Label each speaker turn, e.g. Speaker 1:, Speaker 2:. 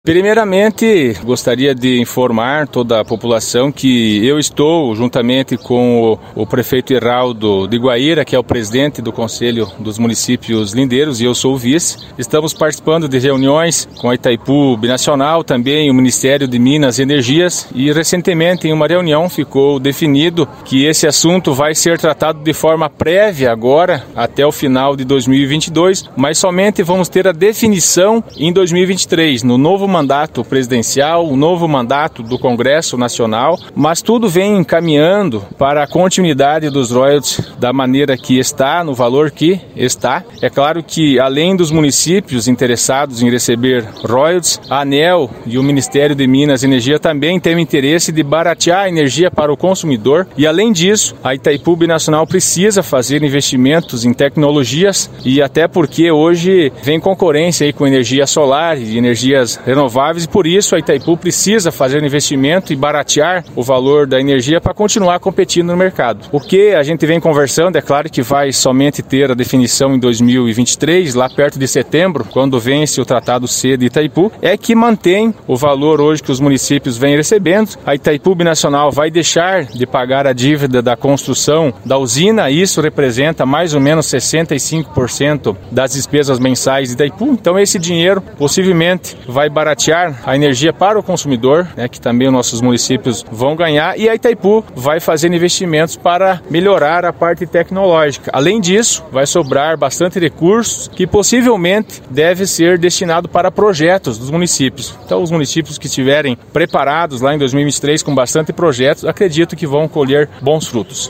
Speaker 1: Primeiramente, gostaria de informar toda a população que eu estou, juntamente com o prefeito Heraldo de Guaíra, que é o presidente do Conselho dos Municípios Lindeiros, e eu sou o vice. Estamos participando de reuniões com a Itaipu Binacional, também o Ministério de Minas e Energias, e recentemente em uma reunião ficou definido que esse assunto vai ser tratado de forma prévia agora, até o final de 2022, mas somente vamos ter a definição em 2023, no novo mandato presidencial, o novo mandato do Congresso Nacional, mas tudo vem encaminhando para a continuidade dos royalties da maneira que está, no valor que está. É claro que, além dos municípios interessados em receber royalties, a ANEEL e o Ministério de Minas e Energia também têm o interesse de baratear a energia para o consumidor e, além disso, a Itaipu Binacional precisa fazer investimentos em tecnologias e até porque hoje vem concorrência aí com energia solar e energias renováveis e por isso a Itaipu precisa fazer um investimento e baratear o valor da energia para continuar competindo no mercado. O que a gente vem conversando, é claro que vai somente ter a definição em 2023, lá perto de setembro, quando vence o Tratado C de Itaipu, é que mantém o valor hoje que os municípios vêm recebendo. A Itaipu Binacional vai deixar de pagar a dívida da construção da usina, isso representa mais ou menos 65% das despesas mensais de Itaipu, então esse dinheiro possivelmente vai baratear a energia para o consumidor, que também os nossos municípios vão ganhar, e a Itaipu vai fazer investimentos para melhorar a parte tecnológica. Além disso, vai sobrar bastante recursos que possivelmente deve ser destinado para projetos dos municípios. Então, os municípios que estiverem preparados lá em 2023 com bastante projetos, acredito que vão colher bons frutos.